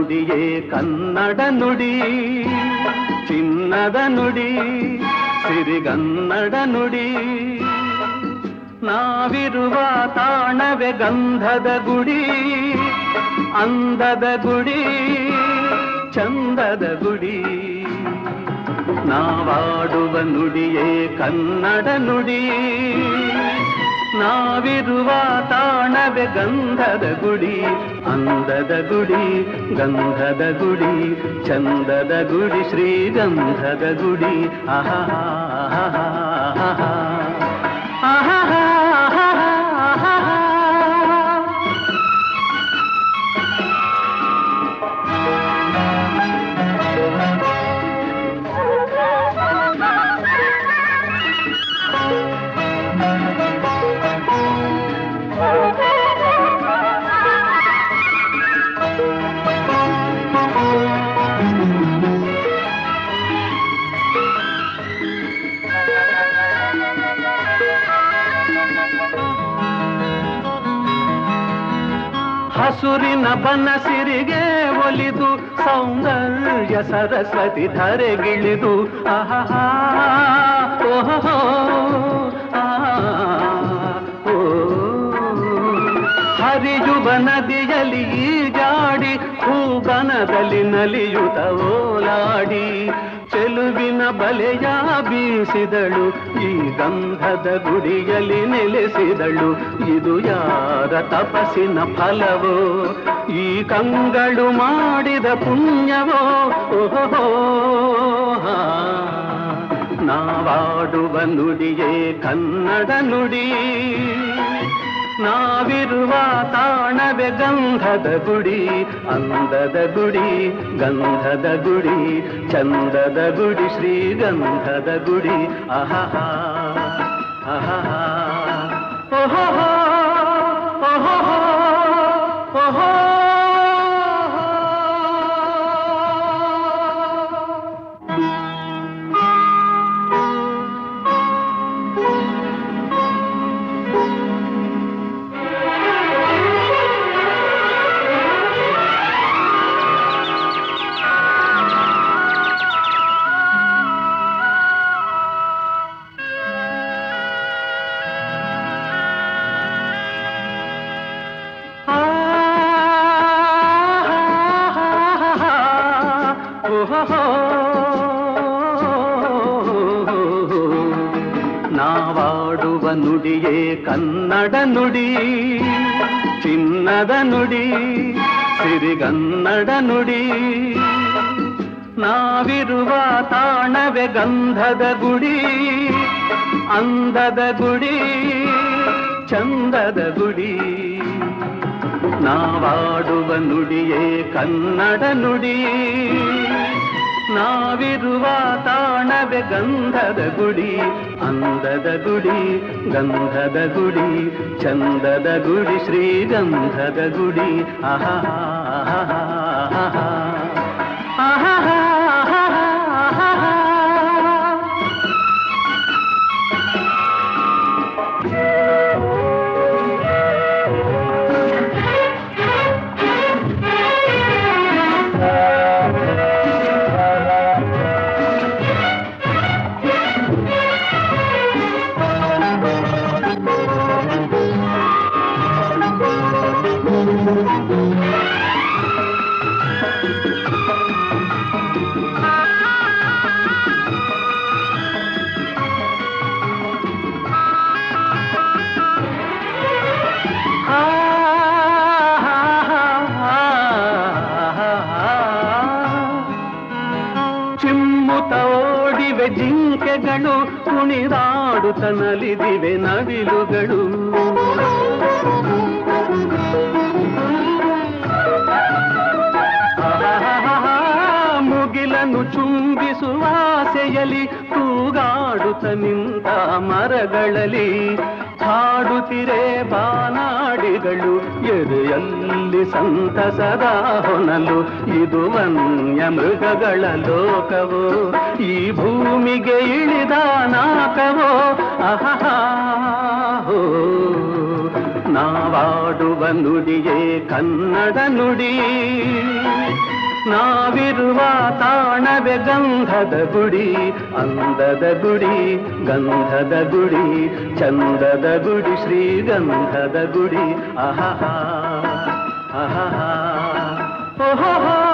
ನುಡಿಯೇ ಕನ್ನಡ ನುಡಿ, ಚಿನ್ನದ ನುಡಿ, ಸಿರಿಗನ್ನಡ ನುಡಿ. ನಾವಿರುವ ತಾಣವೇ ಗಂಧದ ಗುಡಿ, ಅಂದದ ಗುಡಿ, ಚಂದದ ಗುಡಿ. ನಾವಾಡುವ ನುಡಿಯೇ ಕನ್ನಡ ನುಡಿ, ನಾವಿರುವ ತಾಣವೇ ಗಂಧದ ಗುಡಿ, ಅಂದದ ಗುಡಿ, ಗಂಧದ ಗುಡಿ, ಚಂದದ ಗುಡಿ, ಶ್ರೀಗಂಧದ ಗುಡಿ. ಆಹಾ ಆಹಾ ಆಹಾ ಆಹಾ. ಹಸುರಿನ ಬನಸಿರಿಗೆ ಒಲಿದು ಸೌಂದರ್ಯ ಸರಸ್ವತಿ ಧರೆಗಿಳಿದು ಆಹಾ ಓಹೋ ಓ ಹರಿಯುವ ನದಿಯಲ್ಲಿ ಈಜಾಡಿ ಹೂಗನದಲ್ಲಿ ನಲಿಯುತ ಓಲಾಡಿ ಚೆಲುವಿನ ಬಲೆಯ ಬೀಸಿದಳು, ಈ ಗಂಧದ ಗುಡಿಯಲ್ಲಿ ನೆಲೆಸಿದಳು. ಇದು ಯಾರ ತಪಸ್ಸಿನ ಫಲವೋ, ಈ ಕಂಗಳು ಮಾಡಿದ ಪುಣ್ಯವೋ. ಓಹೋ ನಾವಾಡುವ ನುಡಿಯೇ ಕನ್ನಡ ನುಡಿ, ನಾವಿರುವ ತಾಣವೇ ಗಂಧದ ಗುಡಿ, ಅಂದದ ಗುಡಿ, ಗಂಧದ ಗುಡಿ, ಚಂದದ ಗುಡಿ, ಶ್ರೀಗಂಧದ ಗುಡಿ. ಆಹಾ ಆಹಾ ಓಹೋ ಓಹೋ ಓಹೋ. ನಾವಾಡುವ ನುಡಿಯೇ ಕನ್ನಡ ನುಡಿ, ಚಿನ್ನದ ನುಡಿ, ಸಿರಿಗನ್ನಡ ನುಡಿ. ನಾವಿರುವ ತಾಣವೇ ಗಂಧದ ಗುಡಿ, ಅಂದದ ಗುಡಿ, ಚಂದದ ಗುಡಿ. ನಾವಾಡುವ ನುಡಿಯೇ ಕನ್ನಡ ನುಡಿ, ನಾವಿರುವ ತಾಣವೇ ಗಂಧದ ಗುಡಿ, ಅಂದದ ಗುಡಿ, ಗಂಧದ ಗುಡಿ, ಚಂದದ ಗುಡಿ, ಶ್ರೀಗಂಧದ ಗುಡಿ. ಆಹಾ ಆಹಾ ಆಹಾ ಆಹಾ ಆಹಾ. ಚಿಮ್ಮುತ್ತ ಓಡಿವೆ ಜಿಂಕೆಗಳು, ಕುಣಿದಾಡುತ್ತ ನಲಿದಿವೆ ನವಿಲುಗಳು. ಮುಗಿಲನ್ನು ಚುಂಬಿಸುವ ಆಸೆಯಲ್ಲಿ ತೂಗಾಡುತ್ತ ನಿಂತ ಮರಗಳಲ್ಲಿ ಹಾಡುತ್ತಿರೆ ಬಾನಾಡಿಗಳು. ಎದೆಯಲ್ಲಿ ಸಂತಸದ ಹೊನಲು, ಇದು ವನ್ಯ ಮೃಗಗಳ ಲೋಕವೋ, ಈ ಭೂಮಿಗೆ ಇಳಿದ ನಾಕವೋ. ಆಹಾ ನಾವಾಡುವ ನುಡಿಯೇ ಕನ್ನಡ ನುಡಿ, ನಾವಿರುವ ತಾಣವೇ ಗಂಧದ ಗುಡಿ, ಅಂದದ ಗುಡಿ, ಗಂಧದ ಗುಡಿ, ಚಂದದ ಗುಡಿ, ಶ್ರೀಗಂಧದ ಗುಡಿ. ಆಹಾ ಆಹಾ ಓಹೋ.